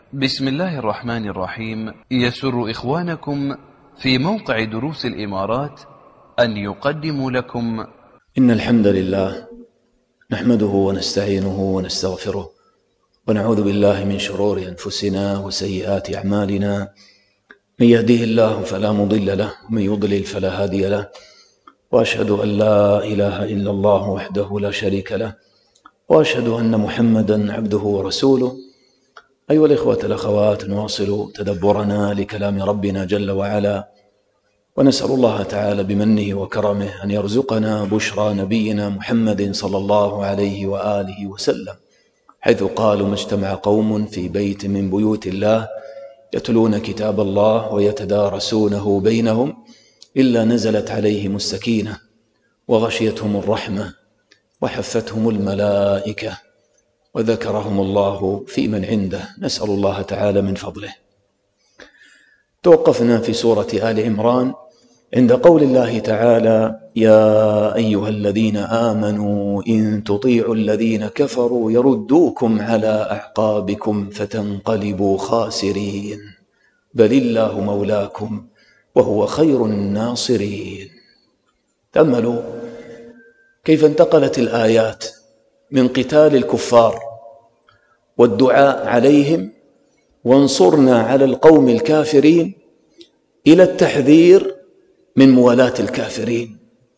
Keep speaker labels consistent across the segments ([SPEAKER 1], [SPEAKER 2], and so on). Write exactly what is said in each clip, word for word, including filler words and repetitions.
[SPEAKER 1] بسم الله الرحمن الرحيم. يسر إخوانكم في موقع دروس الإمارات أن يقدموا لكم
[SPEAKER 2] إن الحمد لله نحمده ونستعينه ونستغفره ونعوذ بالله من شرور أنفسنا وسيئات أعمالنا. من يهديه الله فلا مضل له ومن يضلل فلا هادي له، وأشهد أن لا إله إلا الله وحده لا شريك له، وأشهد أن محمدا عبده ورسوله. أيها الإخوة الأخوات، نواصل تدبرنا لكلام ربنا جل وعلا، ونسأل الله تعالى بمنه وكرمه أن يرزقنا بشرى نبينا محمد صلى الله عليه وآله وسلم، حيث قالوا: ما اجتمع قوم في بيت من بيوت الله يتلون كتاب الله ويتدارسونه بينهم إلا نزلت عليهم السكينة وغشيتهم الرحمة وحفتهم الملائكة وذكرهم الله في من عنده. نسأل الله تعالى من فضله. توقفنا في سورة آل عمران عند قول الله تعالى: يا أيها الذين آمنوا إن تطيعوا الذين كفروا يردوكم على أعقابكم فتنقلبوا خاسرين بل الله مولاكم وهو خير الناصرين. تأملوا كيف انتقلت الآيات من قتال الكفار والدعاء عليهم وانصرنا على القوم الكافرين إلى التحذير من موالاة الكافرين،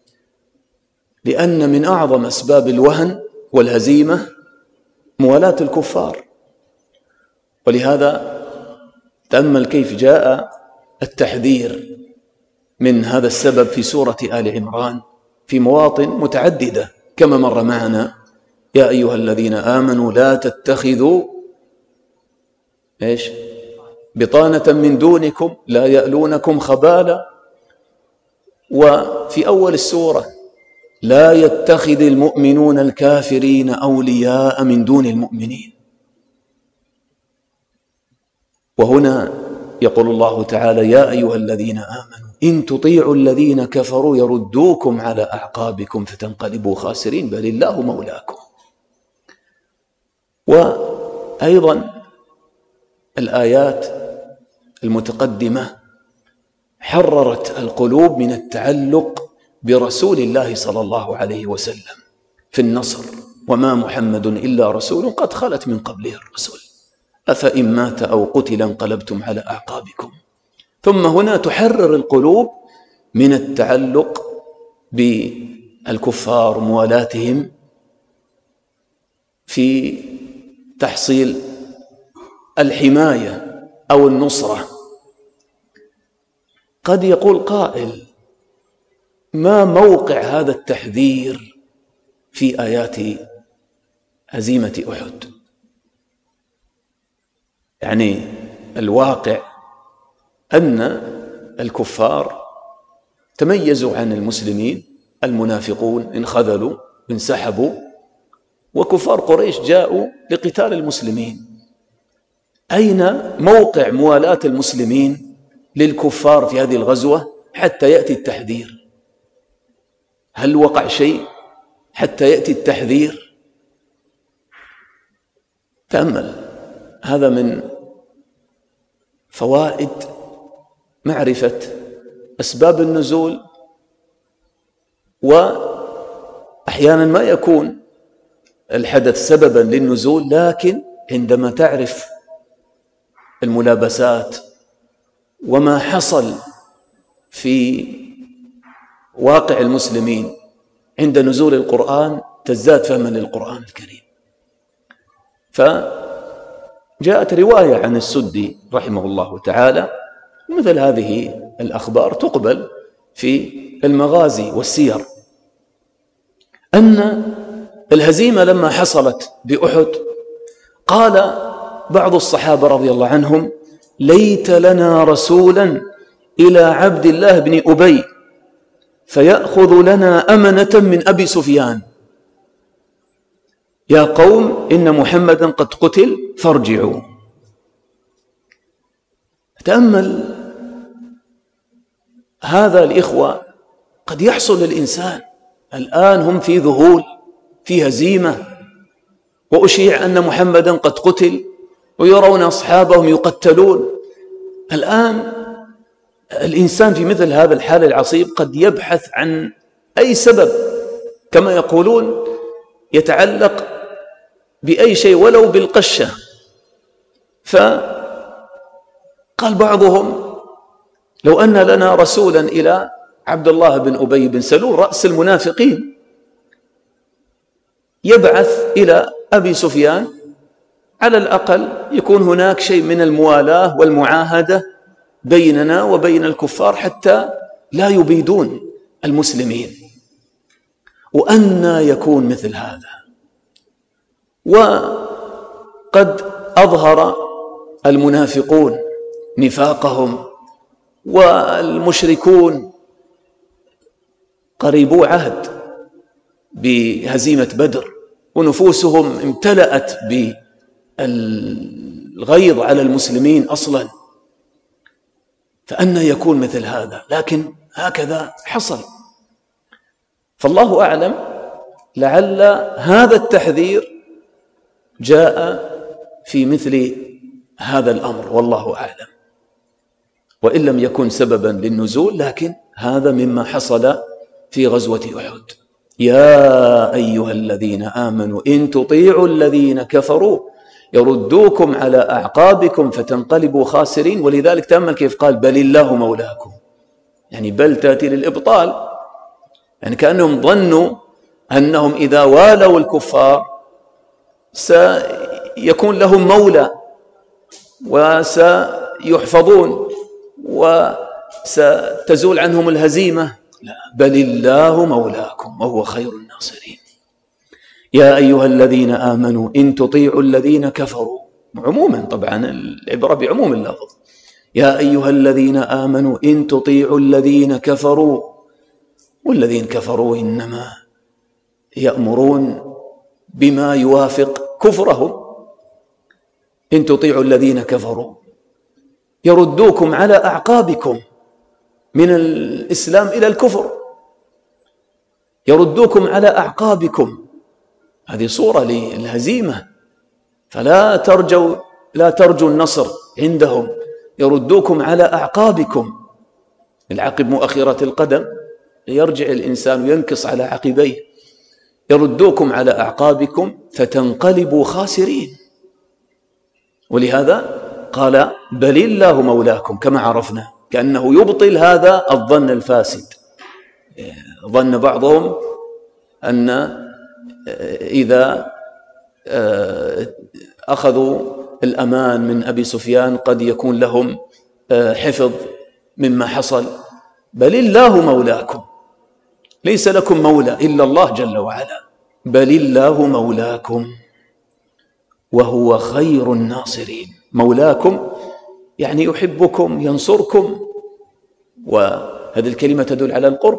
[SPEAKER 2] لأن من أعظم أسباب الوهن والهزيمة موالاة الكفار. ولهذا تأمل كيف جاء التحذير من هذا السبب في سورة آل عمران في مواطن متعددة، كما مر معنا: يا أيها الذين آمنوا لا تتخذوا إيش بطانة من دونكم لا يألونكم خبالا. وفي أول السورة: لا يتخذ المؤمنون الكافرين أولياء من دون المؤمنين. وهنا يقول الله تعالى: يا أيها الذين آمنوا إن تطيعوا الذين كفروا يردوكم على أعقابكم فتنقلبوا خاسرين بل الله مولاكم. وأيضا الآيات المتقدمة حررت القلوب من التعلق برسول الله صلى الله عليه وسلم في النصر: وما محمد إلا رسول قد خلت من قبله الرسل أفإن مات أو قتل انقلبتم على أعقابكم. ثم هنا تحرر القلوب من التعلق بالكفار موالاتهم في تحصيل الحماية أو النصرة. قد يقول قائل: ما موقع هذا التحذير في آيات هزيمة أحد؟ يعني الواقع أن الكفار تميزوا عن المسلمين، المنافقون انخذلوا انسحبوا، وكفار قريش جاءوا لقتال المسلمين. أين موقع موالاة المسلمين للكفار في هذه الغزوة حتى يأتي التحذير؟ هل وقع شيء حتى يأتي التحذير؟ تأمل، هذا من فوائد معرفة أسباب النزول. وأحيانا ما يكون الحدث سببا للنزول، لكن عندما تعرف الملابسات وما حصل في واقع المسلمين عند نزول القرآن تزداد فهما للقرآن الكريم. فجاءت رواية عن السدي رحمه الله تعالى، مثل هذه الأخبار تقبل في المغازي والسير، أن الهزيمة لما حصلت بأحد قال بعض الصحابة رضي الله عنهم: ليت لنا رسولا إلى عبد الله بن أبي فيأخذ لنا أمنة من أبي سفيان. يا قوم إن محمدا قد قتل فارجعوا. تأمل هذا الإخوة، قد يحصل للإنسان الآن هم في ذهول، في هزيمة، وأشيع أن محمدا قد قتل، ويرون أصحابهم يقتلون. الآن الإنسان في مثل هذا الحال العصيب قد يبحث عن أي سبب كما يقولون يتعلق بأي شيء ولو بالقشة. فقال بعضهم لو أن لنا رسولا إلى عبد الله بن أبي بن سلول رأس المنافقين يبعث إلى أبي سفيان، على الأقل يكون هناك شيء من الموالاة والمعاهدة بيننا وبين الكفار حتى لا يبيدون المسلمين. وأنى يكون مثل هذا؟ وقد أظهر المنافقون نفاقهم، والمشركون قريبو عهد بهزيمة بدر، ونفوسهم امتلأت بالغيظ على المسلمين أصلا. فأنى يكون مثل هذا؟ لكن هكذا حصل. فالله أعلم، لعل هذا التحذير جاء في مثل هذا الأمر، والله أعلم، وإن لم يكن سببا للنزول، لكن هذا مما حصل في غزوة أحد. يا أيها الذين آمنوا إن تطيعوا الذين كفروا يردوكم على أعقابكم فتنقلبوا خاسرين. ولذلك تأمل كيف قال بل الله مولاكم، يعني بل تأتي للإبطال، يعني كأنهم ظنوا أنهم إذا والوا الكفار سيكون لهم مولى وسيحفظون وستزول عنهم الهزيمة. لا، بل الله مولاكم وهو خير الناصرين. يا أيها الذين آمنوا إن تطيعوا الذين كفروا، عموما طبعا العبرة بعموم اللفظ. يا أيها الذين آمنوا إن تطيعوا الذين كفروا، والذين كفروا إنما يأمرون بما يوافق كفرهم. إن تطيعوا الذين كفروا يردوكم على أعقابكم، من الإسلام إلى الكفر، يردوكم على أعقابكم، هذه صورة للهزيمة، فلا ترجوا لا ترجوا النصر عندهم. يردوكم على أعقابكم، العقب مؤخرة القدم، يرجع الإنسان وينكص على عقبيه. يردوكم على أعقابكم فتنقلبوا خاسرين. ولهذا قال بل الله مولاكم، كما عرفنا، كأنه يبطل هذا الظن الفاسد. ظن بعضهم أن إذا أخذوا الأمان من أبي سفيان قد يكون لهم حفظ مما حصل. بل الله مولاكم، ليس لكم مولى إلا الله جل وعلا. بل الله مولاكم وهو خير الناصرين. مولاكم يعني يحبكم، ينصركم، وهذه الكلمة تدل على القرب،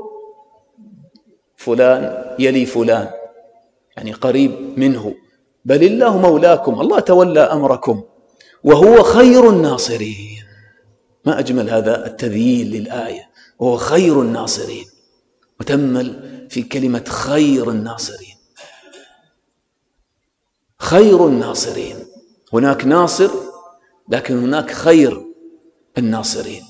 [SPEAKER 2] فلان يلي فلان، يعني قريب منه. بل الله مولاكم، الله تولى أمركم، وهو خير الناصرين. ما أجمل هذا التذييل للآية، وهو خير الناصرين، وتمل في كلمة خير الناصرين. خير الناصرين، هناك ناصر لكن هناك خير الناصرين.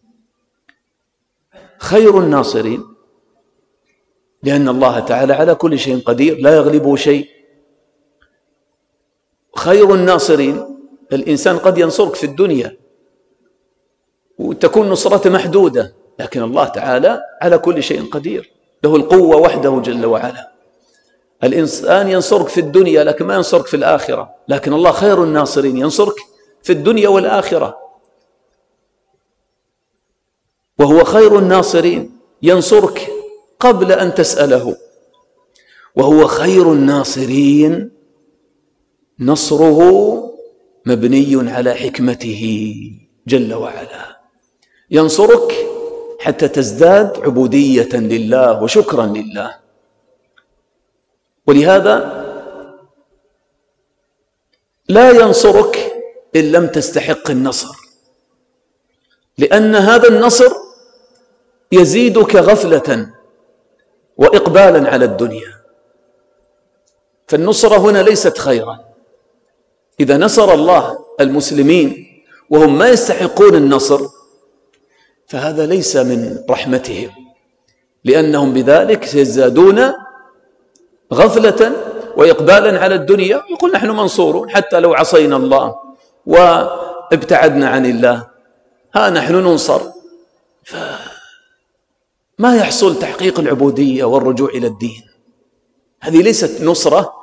[SPEAKER 2] خير الناصرين لأن الله تعالى على كل شيء قدير، لا يغلبه شيء. خير الناصرين، الإنسان قد ينصرك في الدنيا وتكون نصرته محدودة، لكن الله تعالى على كل شيء قدير، له القوة وحده جل وعلا. الإنسان ينصرك في الدنيا لكن ما ينصرك في الآخرة، لكن الله خير الناصرين، ينصرك في الدنيا والآخرة. وهو خير الناصرين، ينصرك قبل أن تسأله. وهو خير الناصرين، نصره مبني على حكمته جل وعلا. ينصرك حتى تزداد عبودية لله وشكرا لله. ولهذا لا ينصرك إن لم تستحق النصر، لأن هذا النصر يزيدك غفلة وإقبالا على الدنيا. فالنصرة هنا ليست خيرا. إذا نصر الله المسلمين وهم ما يستحقون النصر، فهذا ليس من رحمتهم، لأنهم بذلك سيزدادون غفلة وإقبالا على الدنيا، يقول نحن منصورون حتى لو عصينا الله وابتعدنا عن الله ها نحن ننصر. فما يحصل تحقيق العبودية والرجوع إلى الدين. هذه ليست نصرة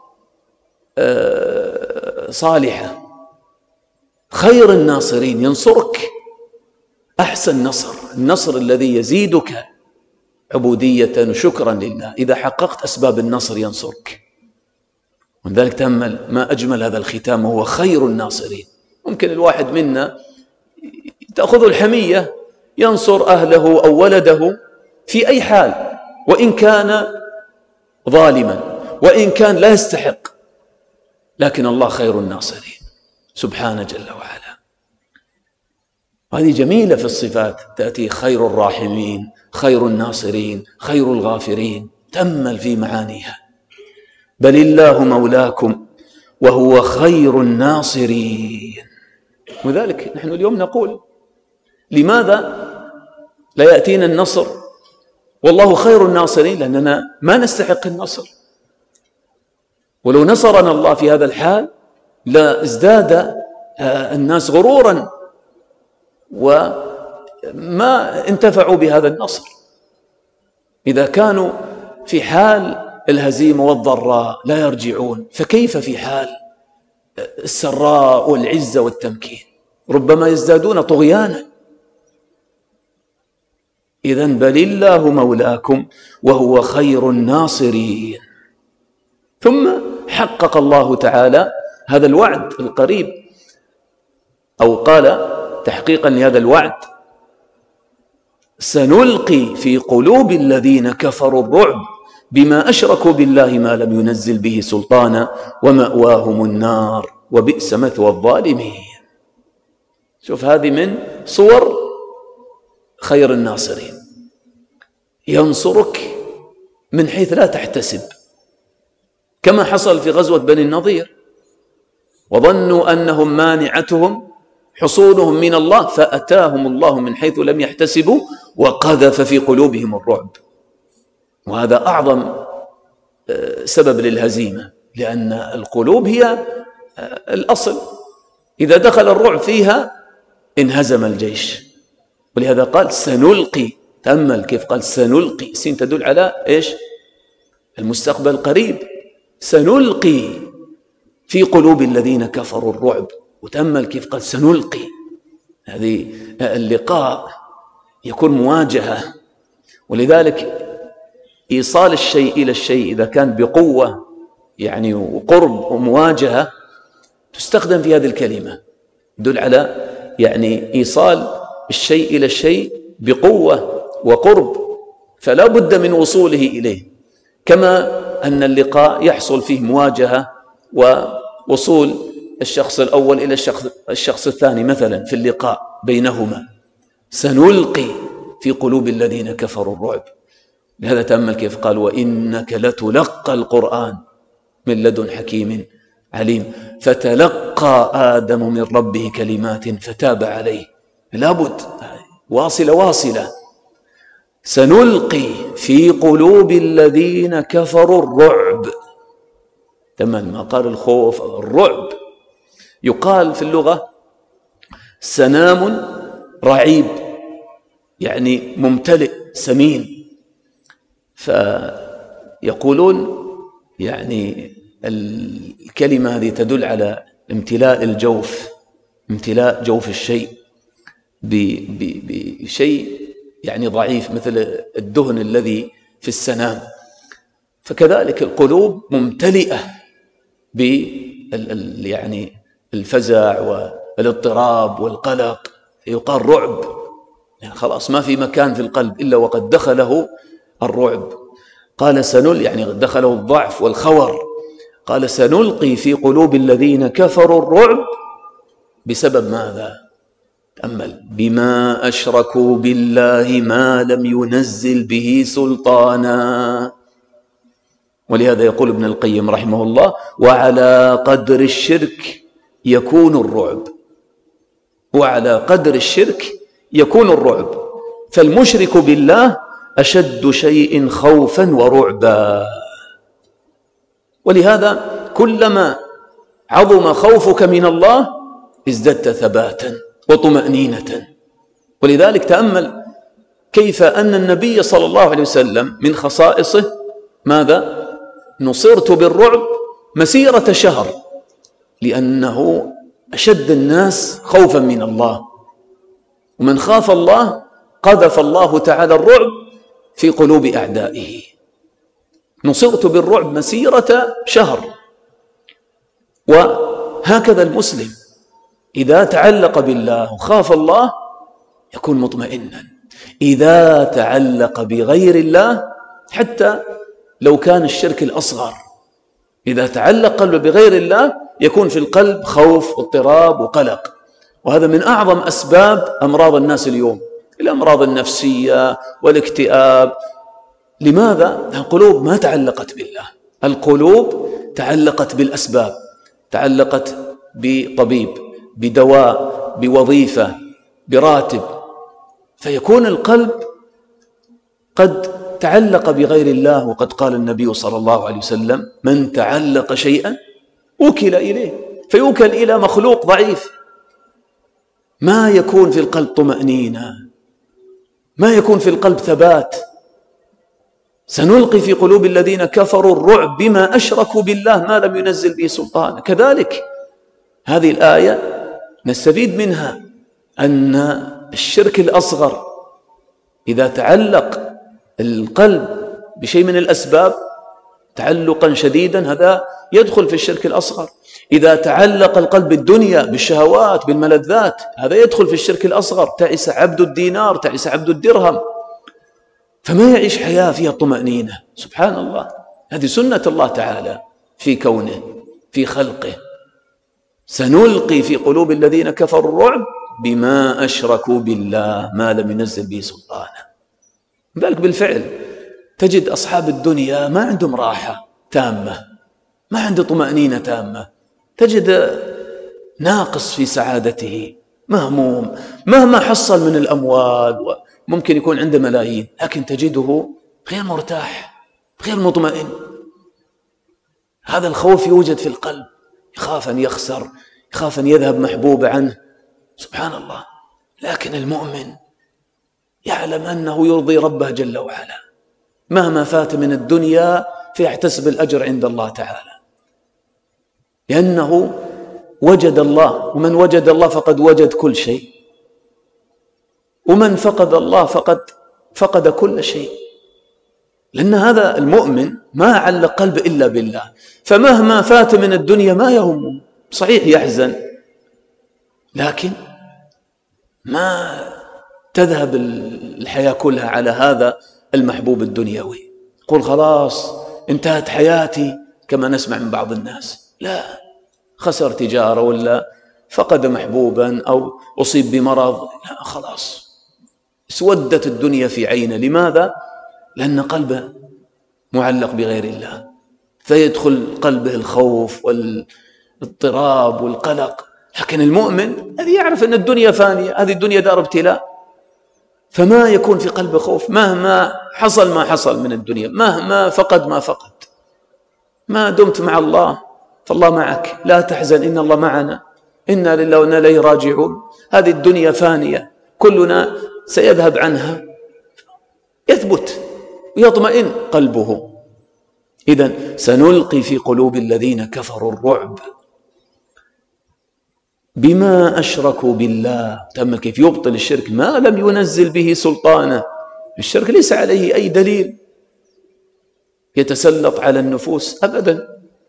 [SPEAKER 2] صالحة. خير الناصرين ينصرك أحسن نصر، النصر الذي يزيدك عبودية وشكرا لله. إذا حققت أسباب النصر ينصرك. ولذلك تأمل ما أجمل هذا الختام، وهو خير الناصرين. ممكن الواحد منا تأخذ الحمية ينصر أهله أو ولده في أي حال، وإن كان ظالما وإن كان لا يستحق، لكن الله خير الناصرين سبحانه جل وعلا. هذه جميلة في الصفات، تأتي خير الراحمين، خير الناصرين، خير الغافرين. تأمل في معانيها. بل الله مولاكم وهو خير الناصرين. وذلك نحن اليوم نقول لماذا لا يأتينا النصر والله خير الناصرين؟ لأننا ما نستحق النصر. ولو نصرنا الله في هذا الحال لا ازداد الناس غرورا وما انتفعوا بهذا النصر. إذا كانوا في حال الهزيمة والضراء لا يرجعون، فكيف في حال السراء والعزة والتمكين؟ ربما يزدادون طغيانا. إذن بل الله مولاكم وهو خير الناصرين. ثم حقق الله تعالى هذا الوعد القريب، أو قال تحقيقا لهذا الوعد: سنلقي في قلوب الذين كفروا الرعب بما أشركوا بالله ما لم ينزل به سلطانا ومأواهم النار وبئس مثوى الظالمين. شوف، هذه من صور خير الناصرين. ينصرك من حيث لا تحتسب، كما حصل في غزوة بني النضير، وظنوا أنهم مانعتهم حصولهم من الله فأتاهم الله من حيث لم يحتسبوا وقذف في قلوبهم الرعب. وهذا أعظم سبب للهزيمة، لأن القلوب هي الأصل، إذا دخل الرعب فيها انهزم الجيش. ولهذا قال سنلقي. تأمل كيف قال سنلقي، سين تدل على إيش؟ المستقبل القريب. سنلقي في قلوب الذين كفروا الرعب. وتأمل كيف قال سنلقي. هذه اللقاء يكون مواجهة. ولذلك إيصال الشيء إلى الشيء إذا كان بقوة يعني وقرب ومواجهة تستخدم في هذه الكلمة، تدل على يعني إيصال الشيء إلى الشيء بقوة وقرب، فلا بد من وصوله إليه. كما أن اللقاء يحصل فيه مواجهة ووصول الشخص الأول إلى الشخص, الشخص الثاني مثلا في اللقاء بينهما. سنلقي في قلوب الذين كفروا الرعب. لهذا تأمل كيف قال وإنك لتلقى القرآن من لدن حكيم عليم. فتلقى آدم من ربه كلمات فتاب عليه. لابد واصلة واصلة. سنلقي في قلوب الذين كفروا الرعب. تمام ما قال الخوف أو الرعب. يقال في اللغة سنام رعيب، يعني ممتلئ سمين. فيقولون يعني الكلمة هذه تدل على امتلاء الجوف، امتلاء جوف الشيء بشيء يعني ضعيف مثل الدهن الذي في السنام. فكذلك القلوب ممتلئة ب يعني الفزع والاضطراب والقلق، يقال رعب، يعني خلاص ما في مكان في القلب إلا وقد دخله الرعب. قال سنل يعني دخله الضعف والخور. قال سنلقي في قلوب الذين كفروا الرعب بسبب ماذا؟ تأمل بما أشركوا بالله ما لم ينزل به سلطانا. ولهذا يقول ابن القيم رحمه الله وعلى قدر الشرك يكون الرعب، وعلى قدر الشرك يكون الرعب. فالمشرك بالله أشد شيء خوفا ورعبا. ولهذا كلما عظم خوفك من الله ازددت ثباتا وطمأنينة. ولذلك تأمل كيف أن النبي صلى الله عليه وسلم من خصائصه ماذا؟ نصرت بالرعب مسيرة شهر، لأنه أشد الناس خوفا من الله. ومن خاف الله قذف الله تعالى الرعب في قلوب أعدائه. نصرت بالرعب مسيرة شهر. وهكذا المسلم إذا تعلق بالله وخاف الله يكون مطمئنا. إذا تعلق بغير الله، حتى لو كان الشرك الأصغر، إذا تعلق قلبه بغير الله يكون في القلب خوف واضطراب وقلق. وهذا من أعظم أسباب أمراض الناس اليوم، الأمراض النفسية والاكتئاب. لماذا؟ القلوب ما تعلقت بالله، القلوب تعلقت بالأسباب، تعلقت بطبيب، بدواء، بوظيفة، براتب، فيكون القلب قد تعلق بغير الله. وقد قال النبي صلى الله عليه وسلم: من تعلق شيئا وكل إليه. فيوكل إلى مخلوق ضعيف، ما يكون في القلب طمأنينة، ما يكون في القلب ثبات. سنلقي في قلوب الذين كفروا الرعب بما أشركوا بالله ما لم ينزل به سلطان. كذلك هذه الآية نستفيد منها أن الشرك الأصغر إذا تعلق القلب بشيء من الأسباب تعلقا شديدا هذا يدخل في الشرك الأصغر. إذا تعلق القلب بالدنيا، بالشهوات، بالملذات، هذا يدخل في الشرك الأصغر. تعس عبد الدينار، تعس عبد الدرهم، فما يعيش حياة فيها طمأنينة. سبحان الله، هذه سنة الله تعالى في كونه، في خلقه. سنلقي في قلوب الذين كفروا الرعب بما أشركوا بالله ما لم ينزل به سلطانا. ذلك بالفعل تجد أصحاب الدنيا ما عندهم راحة تامة، ما عنده طمأنينة تامة، تجد ناقص في سعادته، مهموم، مهما حصل من الأموال، ممكن يكون عنده ملايين لكن تجده غير مرتاح، غير مطمئن. هذا الخوف يوجد في القلب، يخاف أن يخسر، يخاف أن يذهب محبوب عنه. سبحان الله. لكن المؤمن يعلم أنه يرضي ربه جل وعلا مهما فات من الدنيا، فيحتسب الأجر عند الله تعالى، لأنه وجد الله. ومن وجد الله فقد وجد كل شيء، ومن فقد الله فقد فقد كل شيء. لأن هذا المؤمن ما علق قلب إلا بالله، فمهما فات من الدنيا ما يهمه. صحيح يحزن، لكن ما تذهب الحياة كلها على هذا المحبوب الدنيوي. قل خلاص انتهت حياتي كما نسمع من بعض الناس. لا، خسر تجارة ولا فقد محبوبا أو أصيب بمرض، لا خلاص اسودت الدنيا في عينه. لماذا؟ لأن قلبه معلق بغير الله، فيدخل قلبه الخوف والاضطراب والقلق. لكن المؤمن الذي يعرف أن الدنيا فانية، هذه الدنيا دار ابتلاء، فما يكون في قلبه خوف مهما حصل ما حصل من الدنيا، مهما فقد ما فقد. ما دمت مع الله فالله معك، لا تحزن إن الله معنا، إنا لله وإنا إليه راجعون. هذه الدنيا فانية، كلنا سيذهب عنها. يثبت ويطمئن قلبه. إذن سنلقي في قلوب الذين كفروا الرعب بما أشركوا بالله. تأمل كيف يبطل الشرك ما لم ينزل به سلطانه. الشرك ليس عليه أي دليل يتسلط على النفوس أبدا.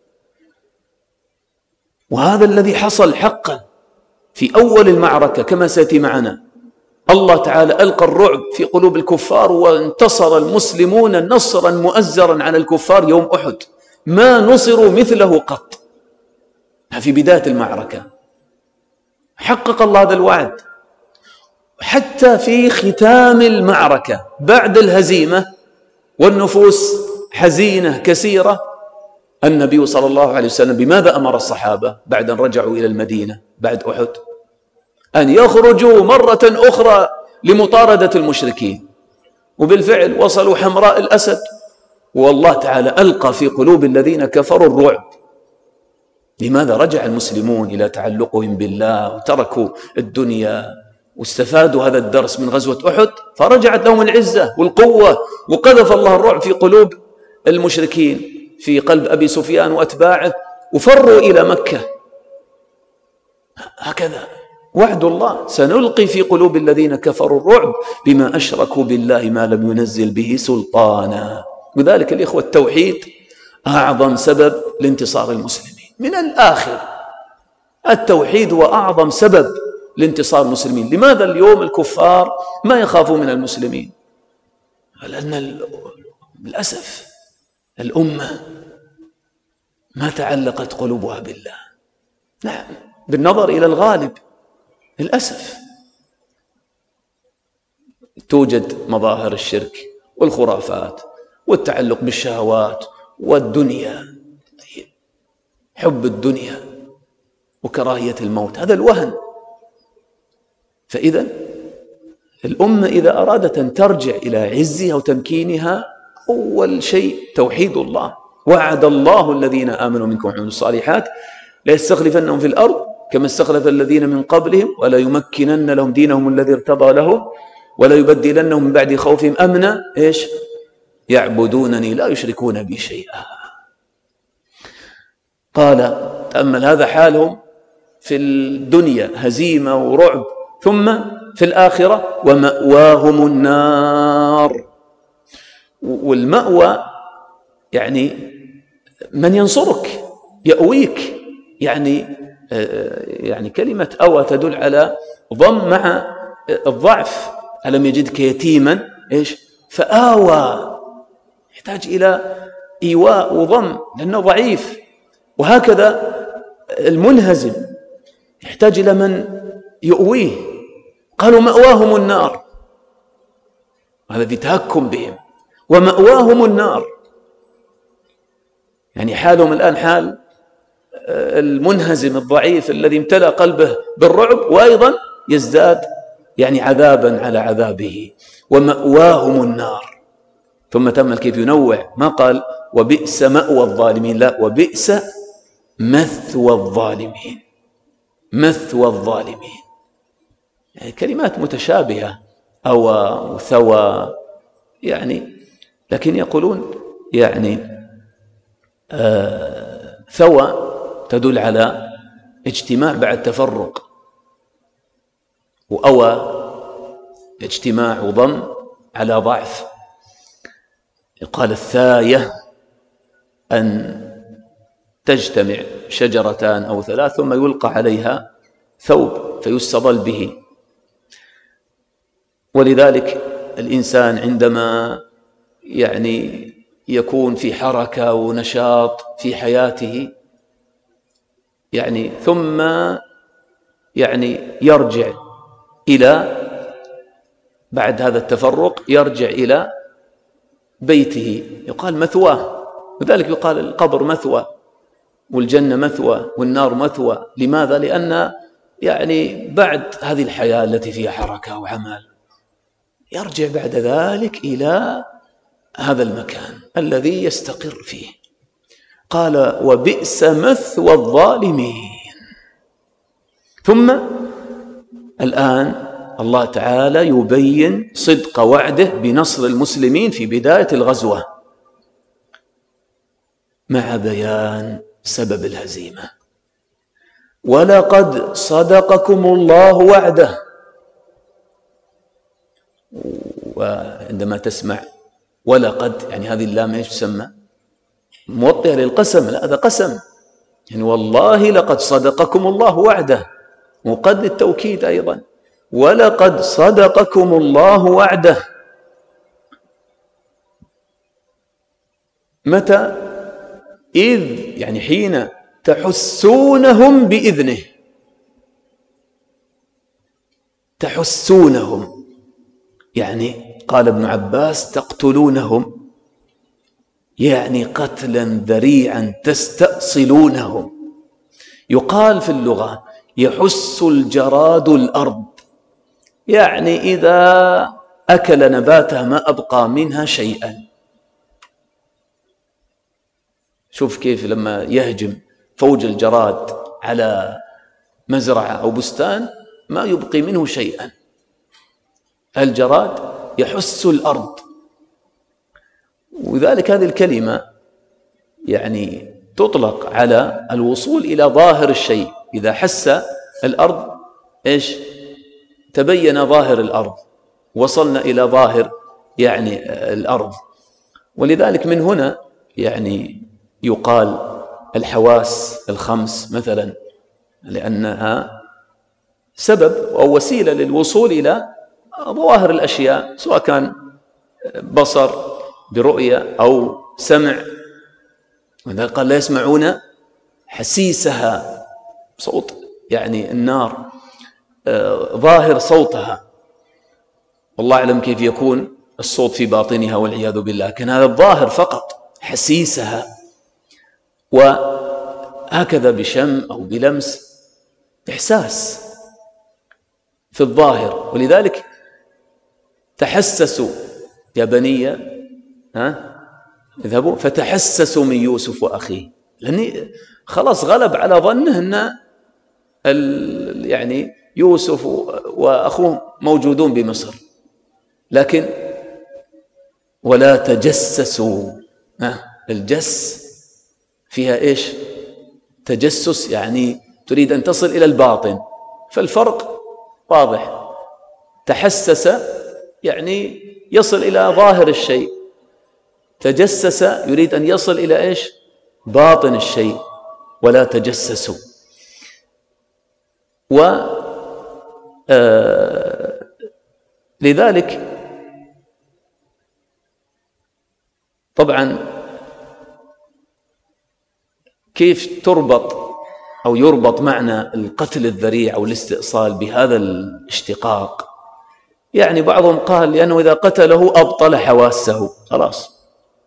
[SPEAKER 2] وهذا الذي حصل حقا في أول المعركة كما سيأتي معنا. الله تعالى ألقى الرعب في قلوب الكفار، وانتصر المسلمون نصرا مؤزرا على الكفار يوم أحد، ما نصروا مثله قط. في بداية المعركة حقق الله هذا الوعد. حتى في ختام المعركة بعد الهزيمة والنفوس حزينة كثيرة، النبي صلى الله عليه وسلم بماذا أمر الصحابة بعد أن رجعوا إلى المدينة بعد أحد؟ أن يخرجوا مرة أخرى لمطاردة المشركين، وبالفعل وصلوا حمراء الأسد، والله تعالى ألقى في قلوب الذين كفروا الرعب. لماذا؟ رجع المسلمون إلى تعلقهم بالله وتركوا الدنيا واستفادوا هذا الدرس من غزوة أحد، فرجعت لهم العزة والقوة، وقذف الله الرعب في قلوب المشركين في قلب أبي سفيان وأتباعه، وفروا إلى مكة. هكذا وعد الله: سنلقي في قلوب الذين كفروا الرعب بما أشركوا بالله ما لم ينزل به سلطانا. وذلك الإخوة التوحيد أعظم سبب لانتصار المسلمين. من الآخر التوحيد هو أعظم سبب لانتصار المسلمين. لماذا اليوم الكفار ما يخافوا من المسلمين؟ لأن للأسف الأمة ما تعلقت قلوبها بالله. نعم، بالنظر إلى الغالب للأسف توجد مظاهر الشرك والخرافات والتعلق بالشهوات والدنيا، حب الدنيا وكراهية الموت، هذا الوهن. فإذا الأمة إذا أرادت أن ترجع إلى عزها وتمكينها، أول شيء توحيد الله. وعد الله الذين آمنوا منكم وعملوا الصالحات ليستخلفنهم في الأرض كما استخلف الذين من قبلهم ولا يمكنن لهم دينهم الذي ارتضى لهم ولا يبدلنهم من بعد خوفهم أمنا إيش؟ يعبدونني لا يشركون بي شيئا. قال: تأمل هذا حالهم في الدنيا، هزيمة ورعب، ثم في الآخرة ومأواهم النار. والمأوى يعني من ينصرك يأويك، يعني يعني كلمة أوى تدل على ضم مع الضعف. ألم يجدك يتيما إيش فآوى، يحتاج إلى إيواء وضم لأنه ضعيف. وهكذا المنهزم يحتاج إلى من يؤويه. قالوا مأواهم النار، هذا في تهكم بهم. ومأواهم النار يعني حالهم الآن حال المنهزم الضعيف الذي امتلأ قلبه بالرعب، وأيضا يزداد يعني عذابا على عذابه. ومأواهم النار. ثم تأمل كيف ينوع، ما قال وبئس مأوى الظالمين، لا، وبئس مثوى الظالمين. مثوى الظالمين يعني كلمات متشابهة، أوى وثوى يعني، لكن يقولون يعني آه ثوى تدل على اجتماع بعد تفرق، وأوى اجتماع وضم على ضعف. قال الثاية أن تجتمع شجرتان أو ثلاث ثم يلقى عليها ثوب فيستظل به. ولذلك الإنسان عندما يعني يكون في حركة ونشاط في حياته يعني ثم يعني يرجع إلى بعد هذا التفرق يرجع إلى بيته يقال مثواه. وذلك يقال القبر مثوى والجنة مثوى والنار مثوى. لماذا؟ لأن يعني بعد هذه الحياة التي فيها حركة وعمل يرجع بعد ذلك إلى هذا المكان الذي يستقر فيه. قال وبئس مثوى الظالمين. ثم الآن الله تعالى يبين صدق وعده بنصر المسلمين في بداية الغزوة مع بيان سبب الهزيمة. ولقد صدقكم الله وعده. وعندما تسمع ولقد يعني هذه اللام ايش تسمى؟ موطئة للقسم. لا، هذا قسم يعني والله لقد صدقكم الله وعده، وقد للتوكيد أيضا. ولقد صدقكم الله وعده. متى؟ إذ يعني حين تحسونهم بإذنه. تحسونهم يعني قال ابن عباس تقتلونهم يعني قتلا ذريعا تستأصلونهم. يقال في اللغة يحس الجراد الأرض، يعني إذا أكل نباتها ما أبقى منها شيئا. شوف كيف لما يهجم فوج الجراد على مزرعة أو بستان ما يبقي منه شيئا. الجراد يحس الأرض. وذلك هذه الكلمة يعني تطلق على الوصول إلى ظاهر الشيء. إذا حس الأرض إيش؟ تبين ظاهر الأرض، وصلنا إلى ظاهر يعني الأرض. ولذلك من هنا يعني يقال الحواس الخمس مثلا، لأنها سبب أو وسيلة للوصول إلى ظواهر الأشياء، سواء كان بصر برؤية أو سمع. وذلك قال لا يسمعون حسيسها، صوت يعني النار ظاهر صوتها، والله أعلم كيف يكون الصوت في باطنها والعياذ بالله، لكن هذا الظاهر فقط حسيسها. وهكذا بشم أو بلمس إحساس في الظاهر. ولذلك تحسسوا يا بني ها اذهبوا فتحسسوا من يوسف وأخيه، لأن خلاص غلب على ظنه أن يعني يوسف وأخوه موجودون بمصر. لكن ولا تجسسوا، الجس فيها إيش؟ تجسس، يعني تريد أن تصل إلى الباطن، فالفرق واضح. تحسس يعني يصل إلى ظاهر الشيء، تجسس يريد أن يصل إلى إيش؟ باطن الشيء. ولا تجسسوا. و آه لذلك طبعا كيف تربط أو يربط معنى القتل الذريع أو الاستئصال بهذا الاشتقاق؟ يعني بعضهم قال لأنه إذا قتله أبطل حواسه خلاص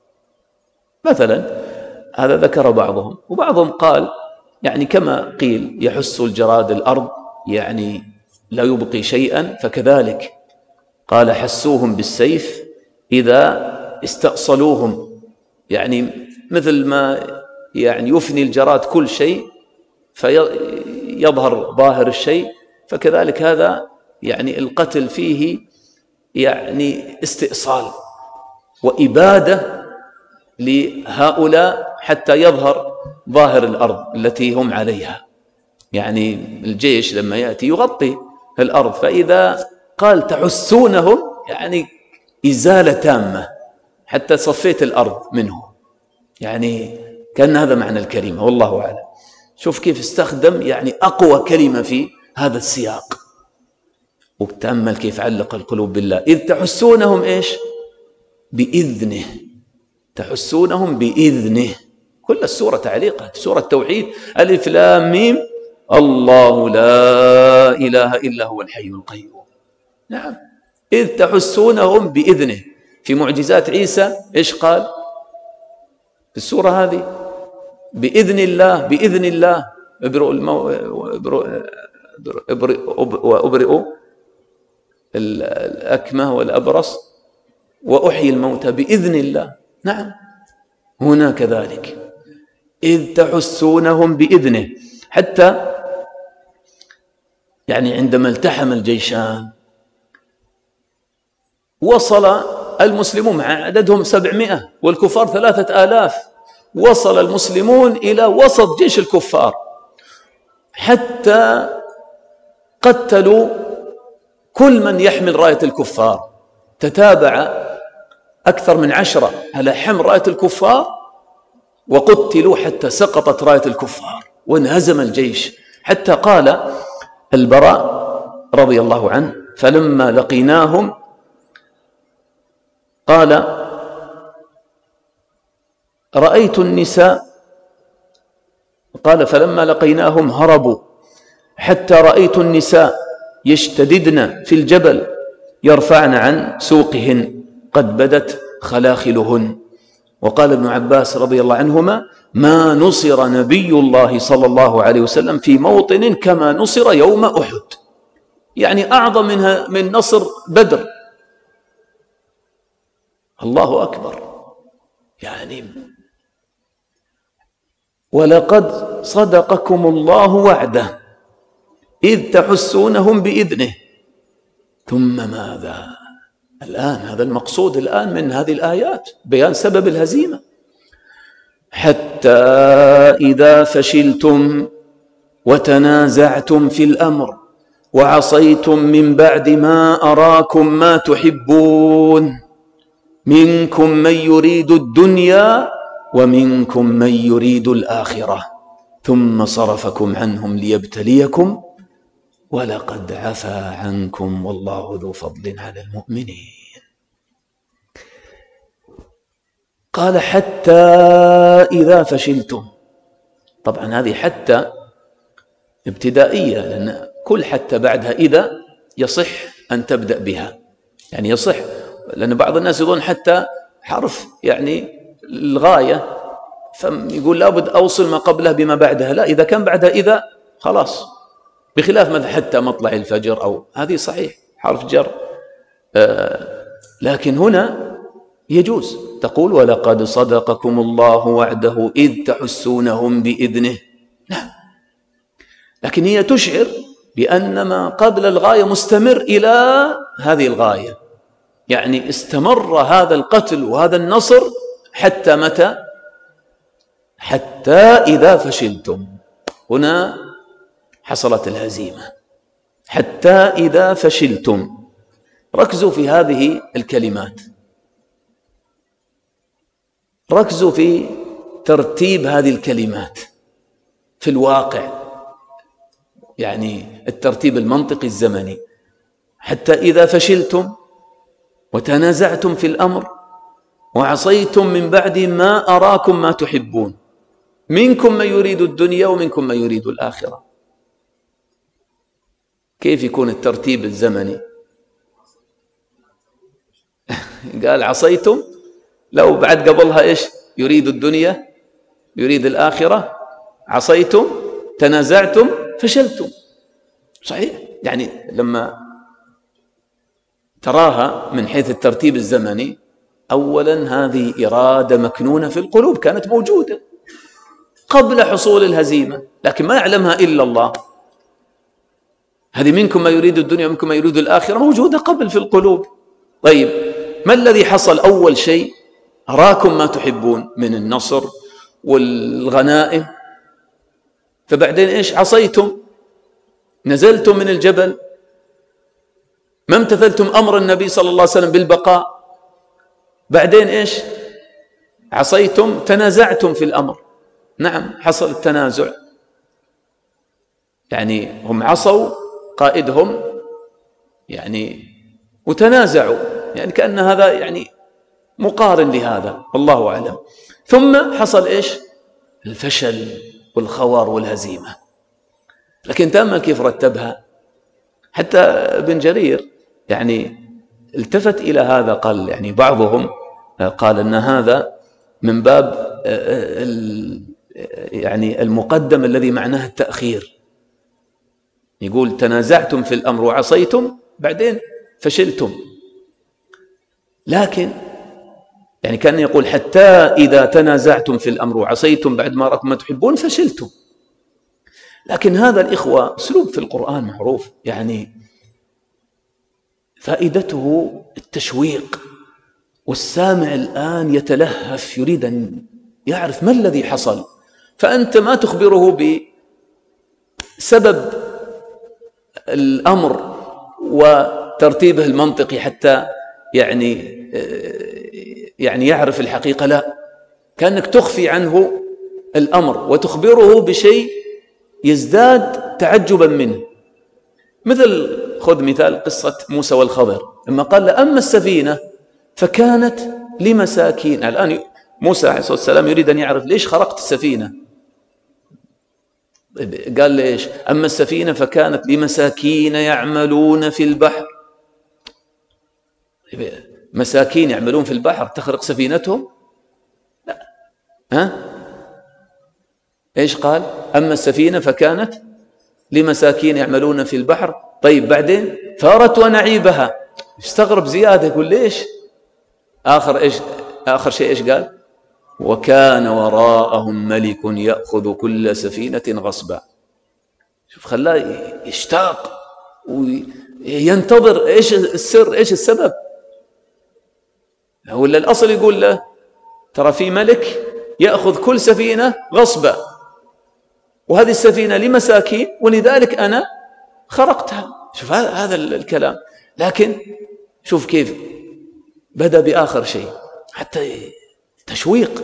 [SPEAKER 2] مثلا، هذا ذكر بعضهم. وبعضهم قال يعني كما قيل يحس الجراد الأرض يعني لا يبقي شيئا، فكذلك قال حسوهم بالسيف إذا استأصلوهم، يعني مثل ما يعني يفني الجراد كل شيء فيظهر ظاهر الشيء، فكذلك هذا يعني القتل فيه يعني استئصال وإبادة لهؤلاء حتى يظهر ظاهر الأرض التي هم عليها. يعني الجيش لما يأتي يغطي الأرض، فإذا قال تحسونهم يعني إزالة تامة حتى صفيت الأرض منه، يعني كان هذا معنى الكلمة والله أعلم. شوف كيف استخدم يعني أقوى كلمة في هذا السياق، وتأمل كيف علق القلوب بالله. إذ تحسونهم إيش؟ بإذنه، تحسونهم بإذنه. كل السورة تعليقات، سورة توحيد، ألف لام ميم، الله لا إله إلا هو الحي القيوم. نعم، إذ تحسونهم بإذنه. في معجزات عيسى إيش قال في السورة هذه؟ بإذن الله، بإذن الله ابرئوا المو... وأبرئوا الأكمه والأبرص وأحيي الموتى بإذن الله. نعم، هنا كذلك إذ تحسونهم بإذنه. حتى يعني عندما التحم الجيشان وصل المسلمون مع عددهم سبعمائة والكفار ثلاثة آلاف، وصل المسلمون إلى وسط جيش الكفار حتى قتلوا كل من يحمل راية الكفار. تتابع أكثر من عشرة على حمل راية الكفار وقتلوا حتى سقطت راية الكفار وانهزم الجيش. حتى قال البراء رضي الله عنه فلما لقيناهم قال رأيت النساء، قال فلما لقيناهم هربوا حتى رأيت النساء يشتددن في الجبل يرفعن عن سوقهن قد بدت خلاخلهن. وقال ابن عباس رضي الله عنهما: ما نصر نبي الله صلى الله عليه وسلم في موطن كما نصر يوم أحد، يعني أعظم منها من نصر بدر. الله أكبر. يعني ولقد صدقكم الله وعده إذ تحسونهم بإذنه ثم ماذا؟ الآن هذا المقصود الآن من هذه الآيات، بيان سبب الهزيمة. حتى إذا فشلتم وتنازعتم في الأمر وعصيتم من بعد ما أراكم ما تحبون منكم من يريد الدنيا ومنكم من يريد الآخرة ثم صرفكم عنهم ليبتليكم ولقد عفا عنكم والله ذو فضل على المؤمنين. قال: حتى إذا فشلتم. طبعا هذه حتى ابتدائية، لأن كل حتى بعدها إذا يصح أن تبدأ بها، يعني يصح، لأن بعض الناس يظن حتى حرف يعني الغاية، فيقول لابد أوصل ما قبلها بما بعدها. لا، إذا كان بعدها إذا خلاص، بخلاف مثل حتى مطلع الفجر، أو هذه صحيح حرف جر، آه لكن هنا يجوز تقول: ولقد صدقكم الله وعده إذ تحسونهم بإذنه. نعم، لكن هي تشعر بأن ما قبل الغاية مستمر إلى هذه الغاية، يعني استمر هذا القتل وهذا النصر حتى متى؟ حتى إذا فشلتم. هنا حصلت الهزيمة. حتى إذا فشلتم. ركزوا في هذه الكلمات، ركزوا في ترتيب هذه الكلمات في الواقع، يعني الترتيب المنطقي الزمني. حتى إذا فشلتم وتنازعتم في الأمر وعصيتم من بعد ما أراكم ما تحبون منكم من يريد الدنيا ومنكم من يريد الآخرة. كيف يكون الترتيب الزمني؟ قال: عصيتم، لو بعد قبلها إيش؟ يريد الدنيا يريد الآخرة، عصيتم تنازعتم فشلتم. صحيح، يعني لما تراها من حيث الترتيب الزمني، أولا هذه إرادة مكنونة في القلوب كانت موجودة قبل حصول الهزيمة، لكن ما يعلمها إلا الله. هذه منكم ما يريد الدنيا ومنكم ما يريد الآخرة موجودة قبل في القلوب. طيب، ما الذي حصل؟ أول شيء: أراكم ما تحبون من النصر والغنائم، فبعدين إيش؟ عصيتم، نزلتم من الجبل، ما امتثلتم أمر النبي صلى الله عليه وسلم بالبقاء، بعدين إيش؟ عصيتم تنازعتم في الأمر. نعم، حصل التنازع، يعني هم عصوا قائدهم يعني وتنازعوا، يعني كأن هذا يعني مقارن لهذا، والله أعلم. ثم حصل إيش؟ الفشل والخوار والهزيمة. لكن تأمل كيف رتبها. حتى ابن جرير يعني التفت إلى هذا، قال يعني بعضهم قال أن هذا من باب يعني المقدم الذي معناه التأخير. يقول: تنازعتم في الأمر وعصيتم بعدين فشلتم، لكن يعني كان يقول: حتى إذا تنازعتم في الأمر وعصيتم بعد ما أراكم ما تحبون فشلتم. لكن هذا الإخوة أسلوب في القرآن معروف، يعني فائدته التشويق، والسامع الآن يتلهف يريد أن يعرف ما الذي حصل، فأنت ما تخبره بسبب الأمر وترتيبه المنطقي حتى يعني يعني يعرف الحقيقة، لا، كأنك تخفي عنه الأمر وتخبره بشيء يزداد تعجبا منه. مثل خذ مثال قصة موسى والخضر، لما قال: أما السفينة فكانت لمساكين. الآن موسى عليه الصلاة والسلام يريد أن يعرف ليش خرقت السفينة، قال ليش؟ أما السفينة فكانت لمساكين يعملون في البحر. مساكين يعملون في البحر تخرق سفينتهم؟ ها؟ إيش قال؟ أما السفينة فكانت لمساكين يعملون في البحر. طيب بعدين فارت ونعيبها، استغرب زيادة، يقول ليش؟ آخر إيش؟ آخر شيء إيش قال؟ وكان وراءهم ملك يأخذ كل سفينة غصبا. شوف، خلاه يشتاق وينتظر إيش السر، إيش السبب. ولا الأصل يقول له ترى في ملك يأخذ كل سفينة غصبا، وهذه السفينة لمساكين ولذلك أنا خرقتها. شوف هذا الكلام. لكن شوف كيف بدأ بآخر شيء حتى تشويق.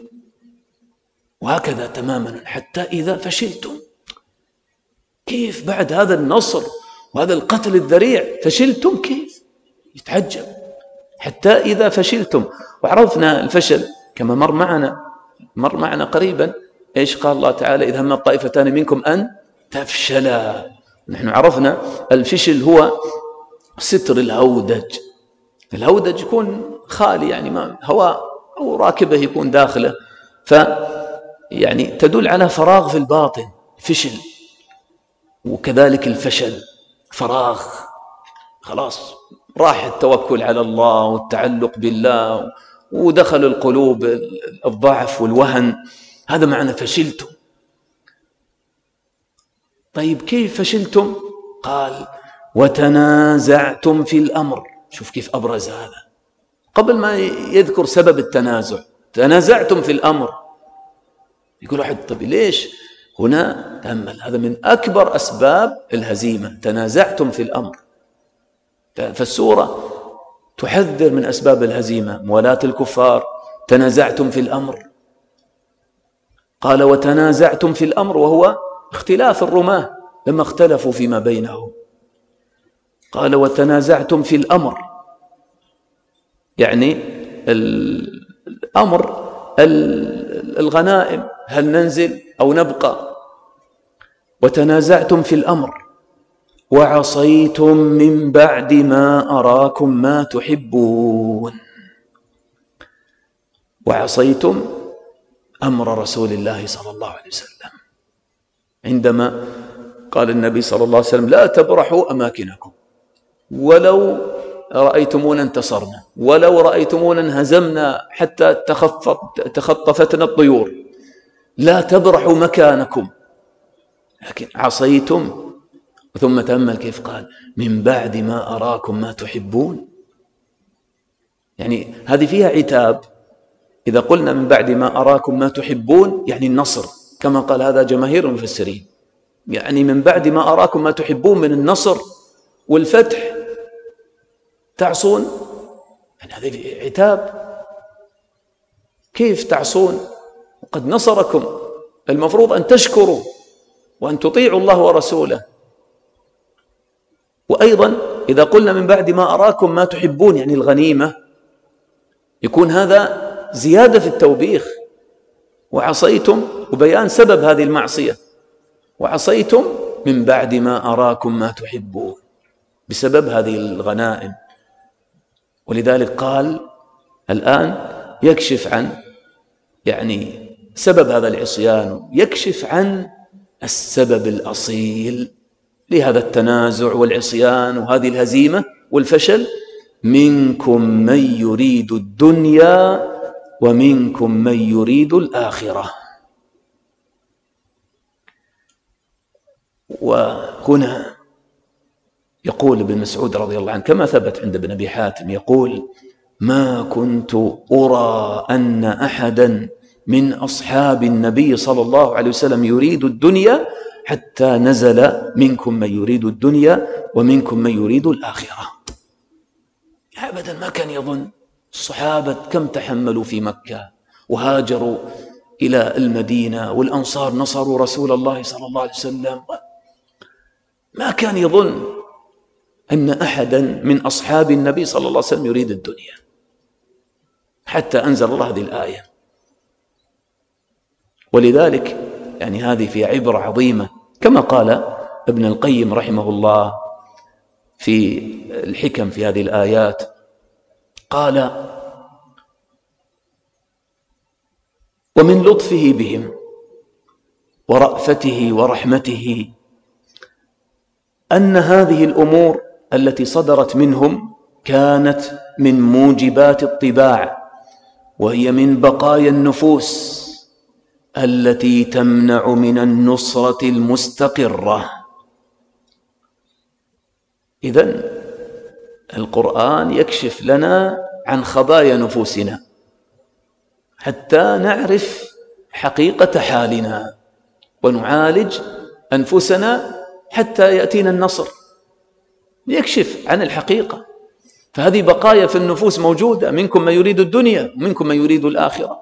[SPEAKER 2] وهكذا تماما حتى إذا فشلتم. كيف بعد هذا النصر وهذا القتل الذريع فشلتم؟ كيف؟ يتعجب. حتى إذا فشلتم. وعرفنا الفشل كما مر معنا مر معنا قريبا. إيش قال الله تعالى؟ إذ هم الطائفتان منكم أن تفشلا. نحن عرفنا الفشل هو ستر الهودج. الهودج يكون خالي، يعني ما هواء أو راكبه يكون داخله، ف يعني تدل على فراغ في الباطن، فشل. وكذلك الفشل فراغ، خلاص راح التوكل على الله والتعلق بالله ودخل القلوب الضعف والوهن. هذا معنى فشلتم. طيب كيف فشلتم؟ قال وتنازعتم في الأمر. شوف كيف أبرز هذا قبل ما يذكر سبب التنازع. تنازعتم في الأمر. يقول أحد طيب ليش هنا؟ تأمل، هذا من أكبر أسباب الهزيمة، تنازعتم في الأمر. فالسورة تحذر من أسباب الهزيمة، موالاة الكفار. تنازعتم في الأمر. قال وتنازعتم في الأمر، وهو اختلاف الرماة لما اختلفوا فيما بينهم. قال وتنازعتم في الأمر، يعني الأمر الغنائم، هل ننزل أو نبقى. وتنازعتم في الأمر وعصيتم من بعد ما أراكم ما تحبون. وعصيتم أمر رسول الله صلى الله عليه وسلم عندما قال النبي صلى الله عليه وسلم لا تبرحوا أماكنكم، ولو رأيتمونا انتصرنا، ولو رأيتمونا انهزمنا حتى تخطفتنا الطيور، لا تبرحوا مكانكم. لكن عصيتم. ثم تأمل كيف قال من بعد ما أراكم ما تحبون. يعني هذه فيها عتاب. إذا قلنا من بعد ما أراكم ما تحبون يعني النصر، كما قال هذا جماهير المفسرين. يعني من بعد ما أراكم ما تحبون من النصر والفتح تعصون، يعني هذا عتاب. كيف تعصون وقد نصركم؟ المفروض أن تشكروا وأن تطيعوا الله ورسوله. وأيضا إذا قلنا من بعد ما أراكم ما تحبون يعني الغنيمة، يكون هذا زيادة في التوبيخ. وعصيتم وبيان سبب هذه المعصية. وعصيتم من بعد ما أراكم ما تحبون بسبب هذه الغنائم. ولذلك قال الآن يكشف عن يعني سبب هذا العصيان، يكشف عن السبب الأصيل لهذا التنازع والعصيان وهذه الهزيمة والفشل. منكم من يريد الدنيا ومنكم من يريد الآخرة. وهنا يقول ابن مسعود رضي الله عنه كما ثبت عند ابن أبي حاتم، يقول ما كنت أرى أن أحدا من أصحاب النبي صلى الله عليه وسلم يريد الدنيا حتى نزل منكم من يريد الدنيا ومنكم من يريد الآخرة. أبدا ما كان يظن. الصحابة كم تحملوا في مكة وهاجروا إلى المدينة، والأنصار نصروا رسول الله صلى الله عليه وسلم. ما كان يظن أن أحدا من أصحاب النبي صلى الله عليه وسلم يريد الدنيا حتى أنزل الله هذه الآية. ولذلك يعني هذه في عبرة عظيمة كما قال ابن القيم رحمه الله في الحكم في هذه الآيات. قال ومن لطفه بهم ورأفته ورحمته أن هذه الأمور التي صدرت منهم كانت من موجبات الطباع، وهي من بقايا النفوس التي تمنع من النصرة المستقرة. إذن القرآن يكشف لنا عن خبايا نفوسنا حتى نعرف حقيقة حالنا ونعالج أنفسنا حتى يأتينا النصر. يكشف عن الحقيقة. فهذه بقايا في النفوس موجودة، منكم من يريد الدنيا ومنكم من يريد الآخرة.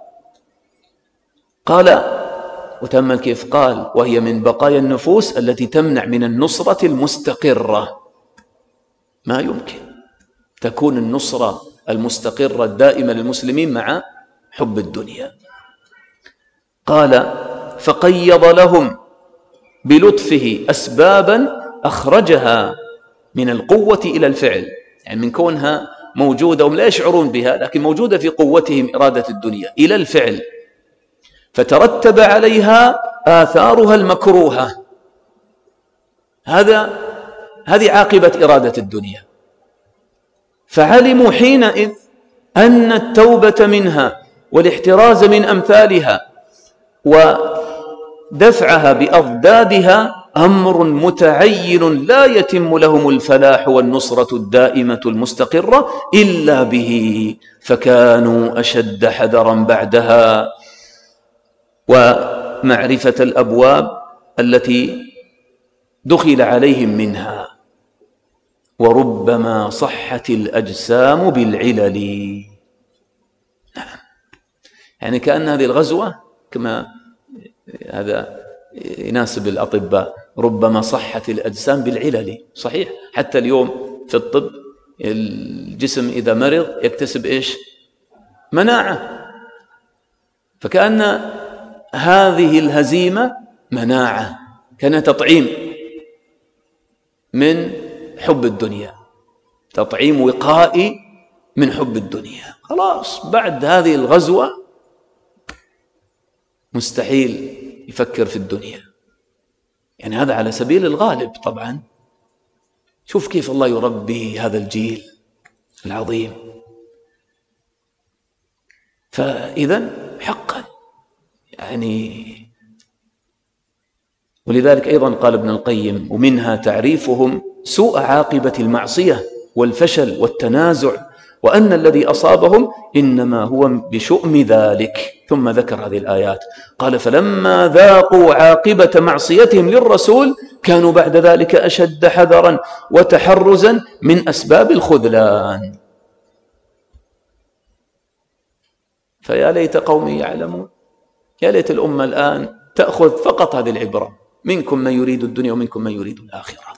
[SPEAKER 2] قال وتأمل كيف قال وهي من بقايا النفوس التي تمنع من النصرة المستقرة. ما يمكن تكون النصرة المستقرة الدائمة للمسلمين مع حب الدنيا. قال فقيض لهم بلطفه أسبابا أخرجها من القوة إلى الفعل، يعني من كونها موجودة وهم لا يشعرون بها لكن موجودة في قوتهم إرادة الدنيا إلى الفعل، فترتب عليها آثارها المكروهة. هذا هذه عاقبة إرادة الدنيا. فعلموا حينئذ أن التوبة منها والاحتراز من أمثالها ودفعها بأضدادها أمر متعين لا يتم لهم الفلاح والنصرة الدائمة المستقرة إلا به، فكانوا أشد حذرا بعدها ومعرفة الأبواب التي دخل عليهم منها. وربما صحت الأجسام بالعلل. نعم، يعني كأن هذه الغزوة كما هذا يناسب الأطباء، ربما صحت الأجسام بالعلل. صحيح، حتى اليوم في الطب الجسم إذا مرض يكتسب إيش؟ مناعة. فكأن هذه الهزيمة مناعة، كان تطعيم من حب الدنيا، تطعيم وقائي من حب الدنيا. خلاص بعد هذه الغزوة مستحيل يفكر في الدنيا. يعني هذا على سبيل الغالب طبعا. شوف كيف الله يربي هذا الجيل العظيم. فإذا حقا يعني، ولذلك أيضا قال ابن القيم ومنها تعريفهم سوء عاقبة المعصية والفشل والتنازع، وأن الذي أصابهم إنما هو بشؤم ذلك. ثم ذكر هذه الآيات قال فلما ذاقوا عاقبة معصيتهم للرسول كانوا بعد ذلك أشد حذرا وتحرزا من أسباب الخذلان. فيا ليت قومي يعلمون، يا ليت الأمة الآن تأخذ فقط هذه العبرة، منكم من يريد الدنيا ومنكم من يريد الآخرة.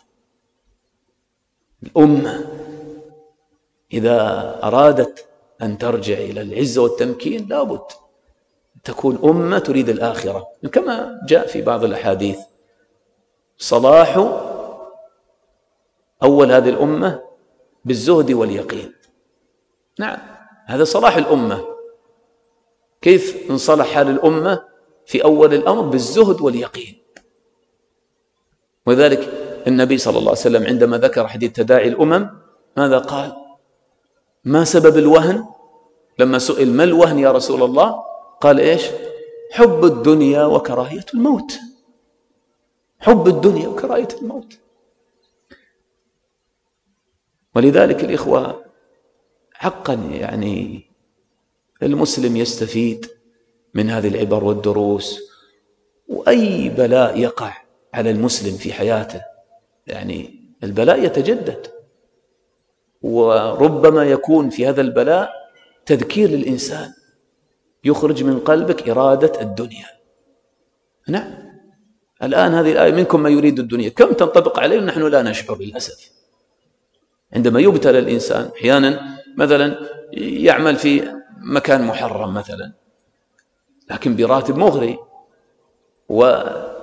[SPEAKER 2] الأمة إذا أرادت أن ترجع إلى العزة والتمكين لابد تكون أمة تريد الآخرة، كما جاء في بعض الأحاديث صلاح أول هذه الأمة بالزهد واليقين. نعم، هذا صلاح الأمة. كيف انصلح حال الأمة في أول الأمر؟ بالزهد واليقين. وذلك النبي صلى الله عليه وسلم عندما ذكر حديث تداعي الأمم ماذا قال؟ ما سبب الوهن؟ لما سئل ما الوهن يا رسول الله؟ قال إيش؟ حب الدنيا وكراهية الموت. حب الدنيا وكراهية الموت. ولذلك الإخوة حقا يعني المسلم يستفيد من هذه العبر والدروس. وأي بلاء يقع على المسلم في حياته، يعني البلاء يتجدد، وربما يكون في هذا البلاء تذكير للإنسان يخرج من قلبك إرادة الدنيا. نعم، الآن هذه الآية منكم ما يريد الدنيا كم تنطبق عليه ونحن لا نشعر للأسف. عندما يبتلى الإنسان أحيانا مثلا يعمل في مكان محرم مثلا لكن براتب مغري، وهناك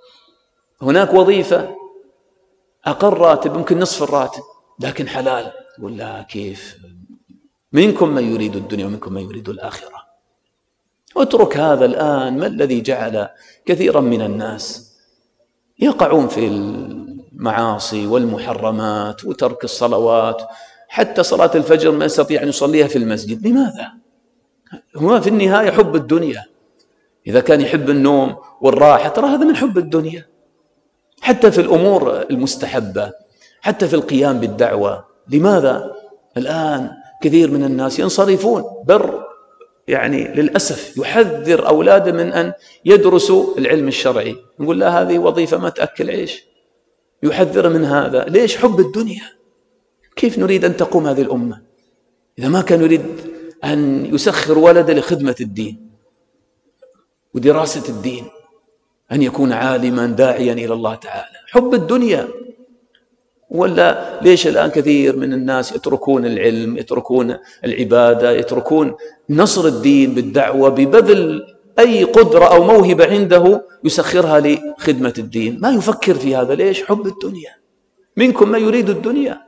[SPEAKER 2] وظيفة أقل راتب ممكن نصف الراتب لكن حلال، يقول لا كيف؟ منكم من يريد الدنيا ومنكم من يريد الآخرة. اترك هذا الآن. ما الذي جعل كثيرا من الناس يقعون في المعاصي والمحرمات وترك الصلوات، حتى صلاة الفجر ما يستطيع أن يصليها في المسجد؟ لماذا؟ هو في النهاية حب الدنيا. إذا كان يحب النوم والراحة ترى هذا من حب الدنيا. حتى في الأمور المستحبة، حتى في القيام بالدعوة. لماذا الآن كثير من الناس ينصرفون؟ بر يعني للأسف يحذر أولاده من أن يدرسوا العلم الشرعي، نقول لا هذه وظيفة ما تأكل عيش، يحذر من هذا. ليش؟ حب الدنيا. كيف نريد أن تقوم هذه الأمة إذا ما كان يريد أن يسخر ولده لخدمة الدين ودراسة الدين، أن يكون عالما داعيا إلى الله تعالى؟ حب الدنيا. ولا ليش الآن كثير من الناس يتركون العلم، يتركون العبادة، يتركون نصر الدين بالدعوة ببذل أي قدرة أو موهبة عنده يسخرها لخدمة الدين؟ ما يفكر في هذا. ليش؟ حب الدنيا. منكم من يريد الدنيا.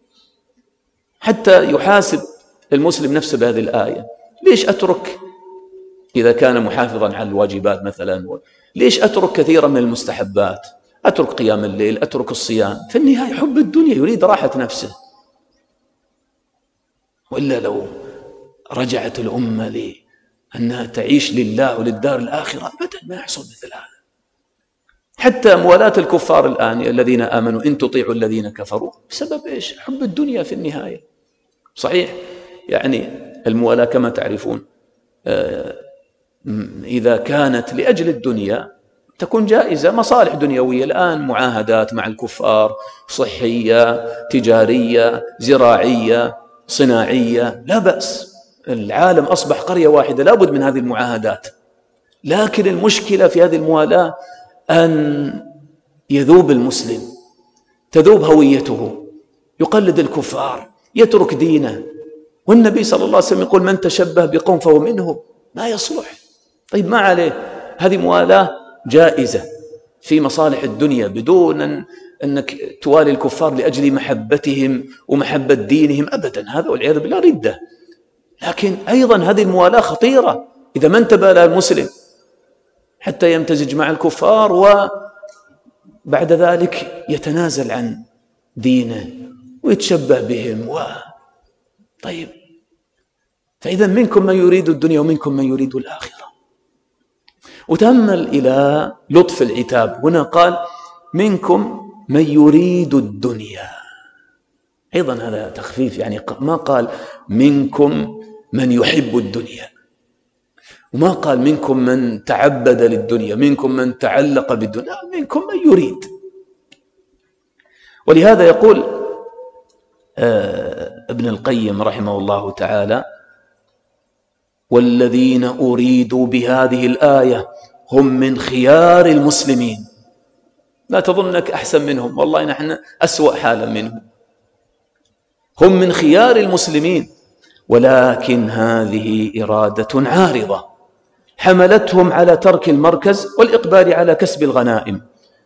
[SPEAKER 2] حتى يحاسب المسلم نفسه بهذه الآية. ليش أترك إذا كان محافظا على الواجبات مثلا، ليش أترك كثيرا من المستحبات؟ أترك قيام الليل، أترك الصيام. في النهاية حب الدنيا، يريد راحة نفسه. وإلا لو رجعت الأمة لأنها تعيش لله وللدار الآخرة أبدا ما يحصل مثل هذا. حتى موالاة الكفار الآن الذين آمنوا إن تطيعوا الذين كفروا، بسبب إيش؟ حب الدنيا في النهاية. صحيح يعني الموالاة كما تعرفون إذا كانت لأجل الدنيا تكون جائزة، مصالح دنيوية. الآن معاهدات مع الكفار صحية، تجارية، زراعية، صناعية، لا بأس. العالم أصبح قرية واحدة، لا بد من هذه المعاهدات. لكن المشكلة في هذه الموالاة أن يذوب المسلم، تذوب هويته، يقلد الكفار، يترك دينه. والنبي صلى الله عليه وسلم يقول من تشبه بقوم فهو منهم. ما يصلح. طيب ما عليه، هذه موالاة جائزة في مصالح الدنيا بدون أن أنك توالي الكفار لأجل محبتهم ومحبة دينهم أبدا، هذا والعياذ بالله ردة. لكن أيضا هذه الموالاة خطيرة إذا ما انتبه لها المسلم حتى يمتزج مع الكفار وبعد ذلك يتنازل عن دينه ويتشبه بهم و... طيب فإذا منكم من يريد الدنيا ومنكم من يريد الآخرة. وتأمل إلى لطف العتاب هنا، قال منكم من يريد الدنيا. أيضا هذا تخفيف، يعني ما قال منكم من يحب الدنيا، وما قال منكم من تعبد للدنيا، منكم من تعلق بالدنيا، منكم من يريد. ولهذا يقول ابن القيم رحمه الله تعالى والذين أريدوا بهذه الآية هم من خيار المسلمين. لا تظنك أحسن منهم، والله نحن أسوأ حالا منهم. هم من خيار المسلمين، ولكن هذه إرادة عارضة حملتهم على ترك المركز والإقبال على كسب الغنائم،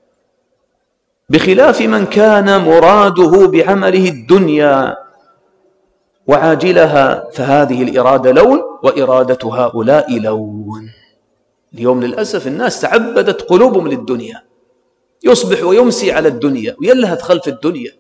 [SPEAKER 2] بخلاف من كان مراده بعمله الدنيا وعاجلها، فهذه الإرادة لون وإرادة هؤلاء لون. اليوم للأسف الناس تعبدت قلوبهم للدنيا، يصبح ويمسي على الدنيا ويلهث خلف الدنيا.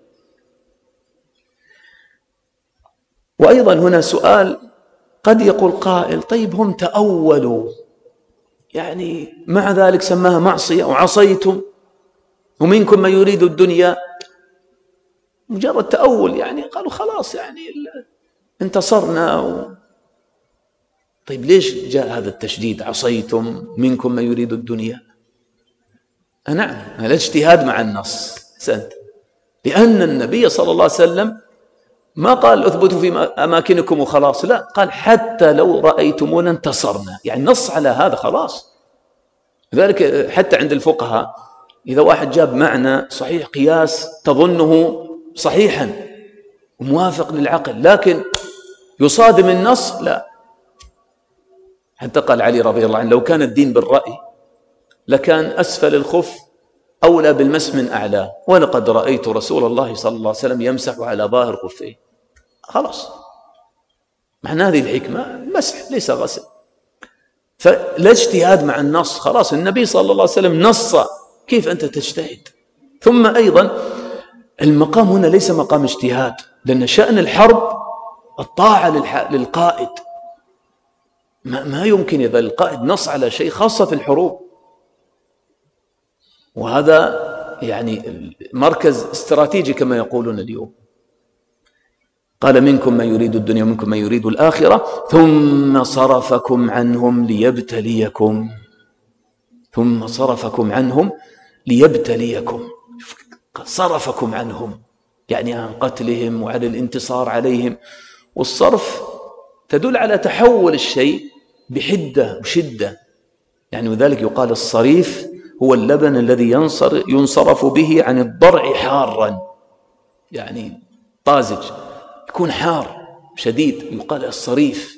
[SPEAKER 2] وأيضا هنا سؤال، قد يقول قائل طيب هم تأولوا، يعني مع ذلك سماها معصية وعصيتم ومنكم من يريد الدنيا، مجرد تأول، يعني قالوا خلاص يعني انتصرنا و... طيب ليش جاء هذا التشديد عصيتم منكم من يريد الدنيا؟ نعم هذا اجتهاد مع النص سنت. لأن النبي صلى الله عليه وسلم ما قال اثبتوا في أماكنكم وخلاص، لا، قال حتى لو رأيتمونا انتصرنا، يعني نص على هذا خلاص. لذلك حتى عند الفقهاء إذا واحد جاب معنى صحيح قياس تظنه صحيحا وموافق للعقل لكن يصادم النص، لا. حتى قال علي رضي الله عنه لو كان الدين بالرأي لكان أسفل الخف أولى بالمس من أعلاه، ولقد رأيت رسول الله صلى الله عليه وسلم يمسح على ظاهر خفيه. خلاص معنى هذه الحكمة مسح ليس غسل. فلا اجتهاد مع النص، خلاص النبي صلى الله عليه وسلم نص، كيف أنت تجتهد؟ ثم أيضا المقام هنا ليس مقام اجتهاد، لأن شأن الحرب الطاعة للقائد، ما, ما يمكن إذا القائد نص على شيء، خاصة في الحروب، وهذا يعني مركز استراتيجي كما يقولون اليوم. قال منكم من يريد الدنيا ومنكم من يريد الآخرة ثم صرفكم عنهم ليبتليكم، ثم صرفكم عنهم ليبتليكم، صرفكم عنهم يعني عن قتلهم وعلى الانتصار عليهم، والصرف تدل على تحول الشيء بحدة وشدة، يعني وذلك يقال الصريف هو اللبن الذي ينصر ينصرف به عن الضرع حارا، يعني طازج يكون حار شديد، يقال الصريف.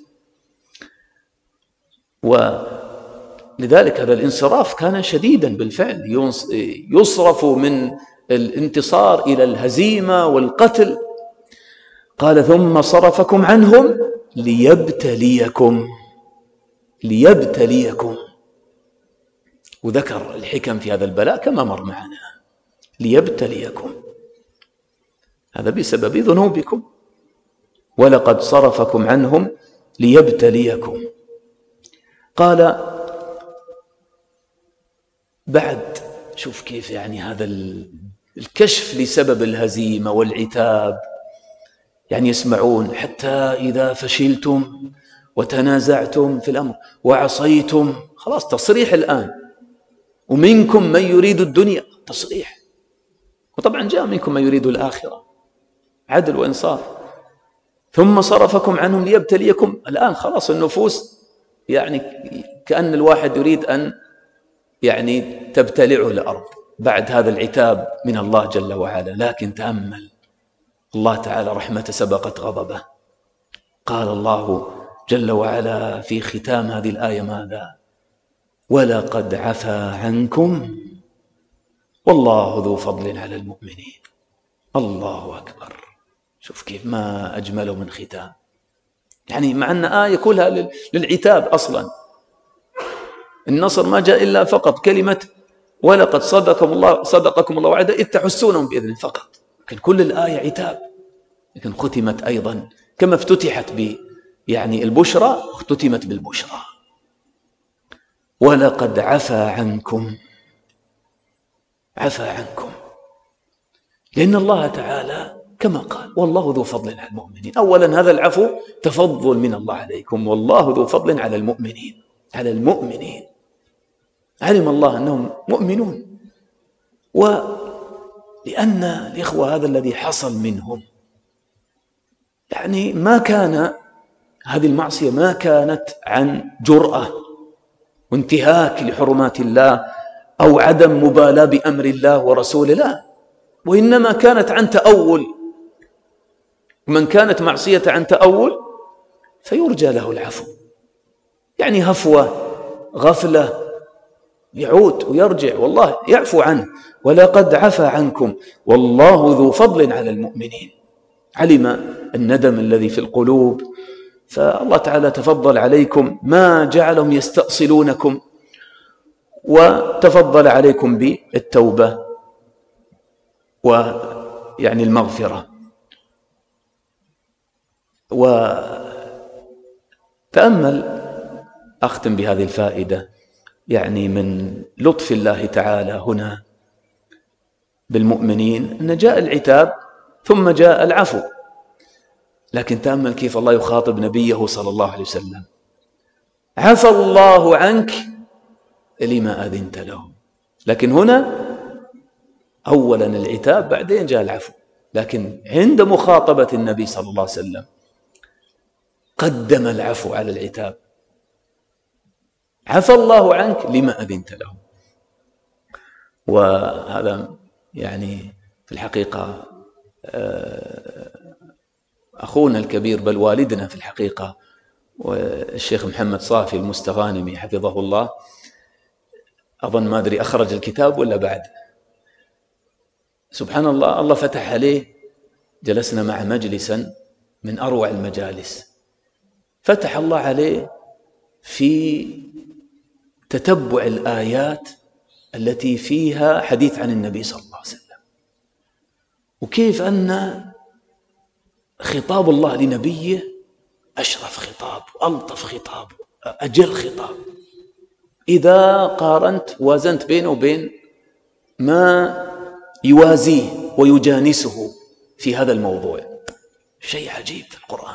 [SPEAKER 2] ولذلك هذا الانصراف كان شديدا بالفعل، يصرف من الانتصار إلى الهزيمة والقتل. قال ثم صرفكم عنهم ليبتليكم، ليبتليكم، وذكر الحكم في هذا البلاء كما مر معنا، ليبتليكم، هذا بسبب ذنوبكم، ولقد صرفكم عنهم ليبتليكم. قال بعد، شوف كيف يعني هذا الكشف لسبب الهزيمة والعتاب، يعني يسمعون حتى إذا فشلتم وتنازعتم في الأمر وعصيتم، خلاص تصريح الآن، ومنكم من يريد الدنيا، تصريح، وطبعا جاء منكم من يريد الآخرة، عدل وإنصاف. ثم صرفكم عنهم ليبتليكم، الآن خلاص النفوس يعني كأن الواحد يريد أن يعني تبتلعه الأرض بعد هذا العتاب من الله جل وعلا. لكن تأمل الله تعالى رحمته سبقت غضبه. قال الله جل وعلا في ختام هذه الآية ماذا؟ ولقد عفا عنكم والله ذو فضل على المؤمنين. الله أكبر، شوف كيف ما أجمله من ختام، يعني مع أن آية كلها للعتاب أصلا، النصر ما جاء إلا فقط كلمة ولقد صدقكم الله صدقكم الله وعده إذ تحسونهم بإذن فقط، لكن كل الآية عتاب، لكن ختمت أيضا كما افتتحت ب يعني البشرى، اختتمت بالبشرى. ولقد عفا عنكم، عفا عنكم، لأن الله تعالى كما قال والله ذو فضل على المؤمنين. أولا هذا العفو تفضل من الله عليكم، والله ذو فضل على المؤمنين، على المؤمنين، علم الله أنهم مؤمنون. ولأن الإخوة هذا الذي حصل منهم، يعني ما كان هذه المعصية ما كانت عن جرأة وانتهاك لحرمات الله أو عدم مبالاة بأمر الله ورسوله، لا، وإنما كانت عن تأول، ومن كانت معصية عن تأول فيرجى له العفو، يعني هفوة غفلة يعود ويرجع والله يعفو عنه. ولقد عفا عنكم والله ذو فضل على المؤمنين، علم الندم الذي في القلوب، فالله تعالى تفضل عليكم، ما جعلهم يستأصلونكم، وتفضل عليكم بالتوبة ويعني المغفرة. وتأمل، أختم بهذه الفائدة، يعني من لطف الله تعالى هنا بالمؤمنين أن جاء العتاب ثم جاء العفو، لكن تأمل كيف الله يخاطب نبيه صلى الله عليه وسلم: عفى الله عنك لما أذنت لهم. لكن هنا أولا العتاب بعدين جاء العفو، لكن عند مخاطبة النبي صلى الله عليه وسلم قدم العفو على العتاب. عفى الله عنك لما أذنت لهم. وهذا يعني في الحقيقة أخونا الكبير بل والدنا في الحقيقة والشيخ محمد صافي المستغانمي حفظه الله، أظن ما أدري أخرج الكتاب ولا بعد، سبحان الله، الله فتح عليه، جلسنا مع مجلسا من أروع المجالس، فتح الله عليه في تتبع الآيات التي فيها حديث عن النبي صلى الله عليه وسلم، وكيف أن خطاب الله لنبيه أشرف خطاب، ألطف خطاب، أجل خطاب. إذا قارنت وازنت بينه وبين ما يوازيه ويجانسه في هذا الموضوع، شيء عجيب في القرآن.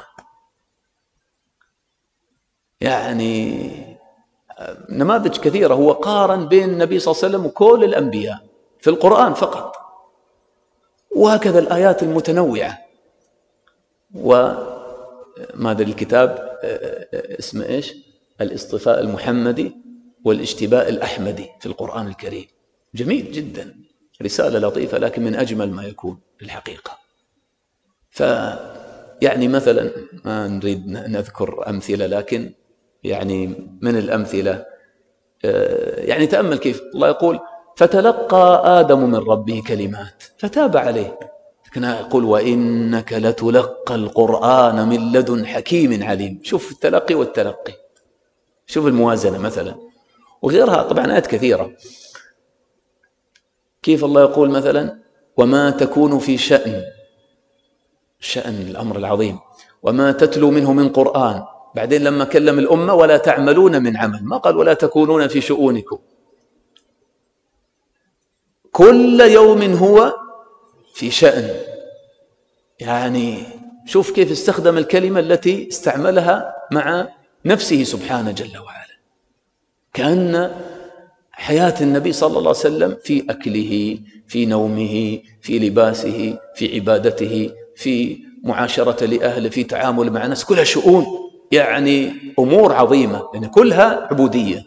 [SPEAKER 2] يعني نماذج كثيرة، هو قارن بين النبي صلى الله عليه وسلم وكل الأنبياء في القرآن فقط، وهكذا الآيات المتنوعة. وماذا الكتاب اسمه إيش؟ الاصطفاء المحمدي والاجتباء الأحمدي في القرآن الكريم، جميل جدا، رسالة لطيفة لكن من أجمل ما يكون في الحقيقة. فيعني مثلا ما نريد نذكر أمثلة، لكن يعني من الأمثلة يعني تأمل كيف الله يقول فتلقى آدم من ربه كلمات فتاب عليه، لكن يقول وإنك لتلقى القرآن من لدن حكيم عليم. شوف التلقي والتلقي، شوف الموازنة مثلا، وغيرها طبعا آيات كثيرة. كيف الله يقول مثلا وما تكون في شأن، شأن الأمر العظيم، وما تتلو منه من قرآن. بعدين لما كلم الأمة ولا تعملون من عمل، ما قال ولا تكونون في شؤونكم، كل يوم هو في شأن. يعني شوف كيف استخدم الكلمة التي استعملها مع نفسه سبحانه جل وعلا، كأن حياة النبي صلى الله عليه وسلم في أكله، في نومه، في لباسه، في عبادته، في معاشرة لأهله، في تعامل مع الناس، كلها شؤون، يعني أمور عظيمة، يعني كلها عبودية.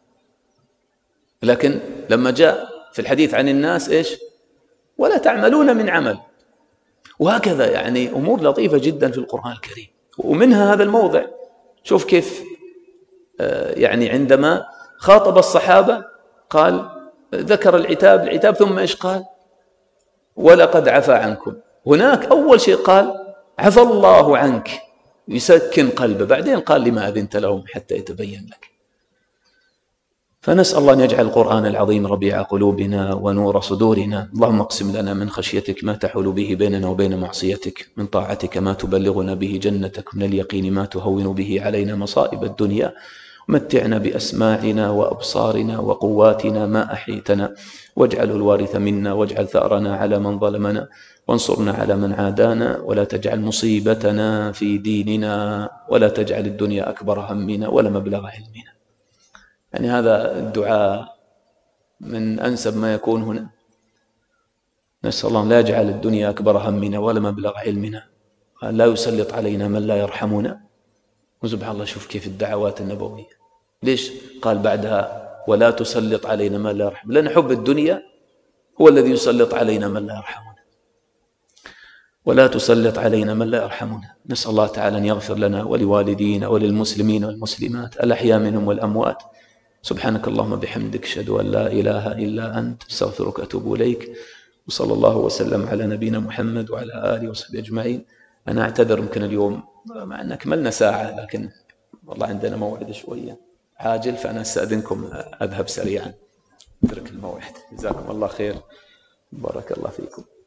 [SPEAKER 2] لكن لما جاء في الحديث عن الناس إيش؟ ولا تعملون من عمل. وهكذا يعني أمور لطيفة جدا في القرآن الكريم، ومنها هذا الموضع. شوف كيف يعني عندما خاطب الصحابة قال ذكر العتاب العتاب ثم إيش قال؟ ولقد عفا عنكم. هناك أول شيء قال عفى الله عنك يسكن قلبه، بعدين قال لما أذنت لهم حتى يتبين لك. فنسأل الله أن يجعل القرآن العظيم ربيع قلوبنا ونور صدورنا. اللهم اقسم لنا من خشيتك ما تحول به بيننا وبين معصيتك، من طاعتك ما تبلغنا به جنتك، من اليقين ما تهون به علينا مصائب الدنيا، متعنا بأسماعنا وأبصارنا وقواتنا ما أحيتنا، واجعله الوارث منا، واجعل ثأرنا على من ظلمنا، وانصرنا على من عادانا، ولا تجعل مصيبتنا في ديننا، ولا تجعل الدنيا أكبر همنا ولا مبلغ علمنا. يعني هذا الدعاء من أنسب ما يكون هنا. نسأل الله لا يجعل الدنيا أكبر همنا ولا مبلغ علمنا، لا يسلط علينا من لا يرحمنا. وسبحان الله شوف كيف الدعوات النبوية، ليش قال بعدها ولا تسلط علينا من لا يرحم؟ لأن حب الدنيا هو الذي يسلط علينا من لا يرحمنا. ولا تسلط علينا من لا يرحمنا. نسأل الله تعالى أن يغفر لنا ولوالدينا وللمسلمين والمسلمات الأحياء منهم والأموات. سبحانك اللهم بحمدك، أشهد أن لا إله إلا أنت، استغفرك وأتوب إليك. وصلى الله وسلم على نبينا محمد وعلى آله وصحبه أجمعين. أنا أعتذر يمكن اليوم مع أن كملنا ساعة، لكن والله عندنا موعد شوية عاجل، فأنا أستأذنكم أذهب سريعا أترك الموعد. جزاكم الله خير، بارك الله فيكم.